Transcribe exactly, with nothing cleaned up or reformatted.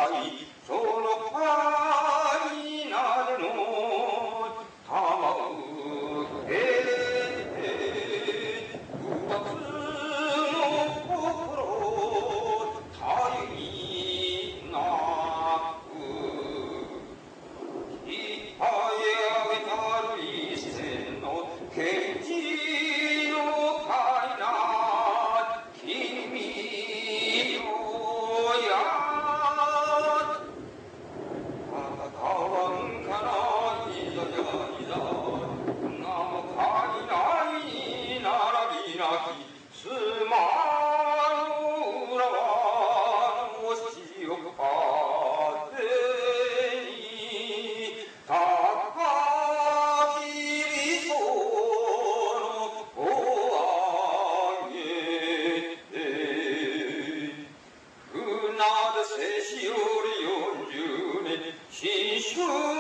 いそのパになるのたまうええ二つの心たゆみなくいっぱいあげたる一線の賢治の会な君のや戦わんからいざやいざなもかいないに並びなきすまぬ浦和の潮風に高き理想のおあげて船でせしよりよんじゅうねん新春